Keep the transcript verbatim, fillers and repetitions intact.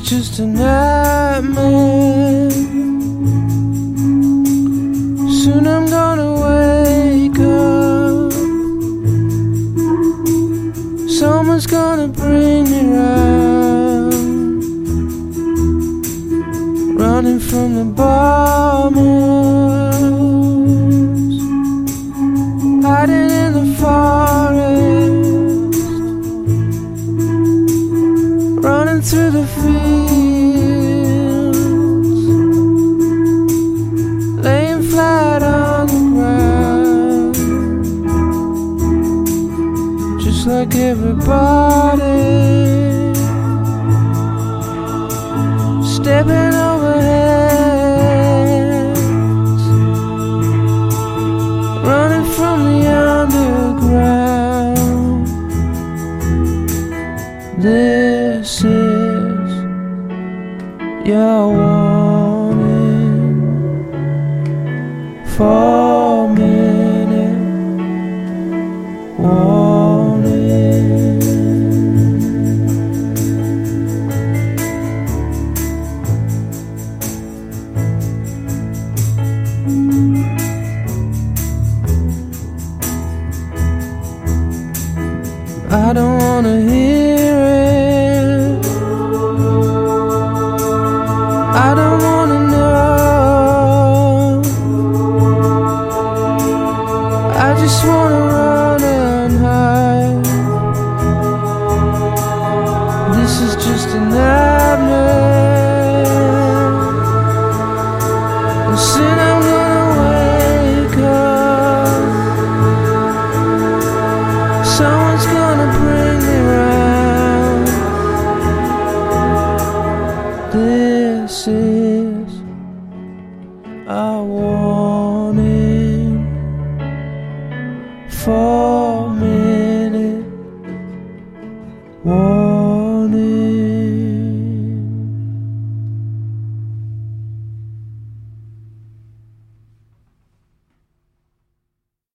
just a nightmare. Soon I'm gonna wake up. Someone's gonna bring me round. Running from the bombers, hiding in the forest, running through the fields, laying flat on the ground, just like everybody, stepping over heads, running from the underground. This is your warning for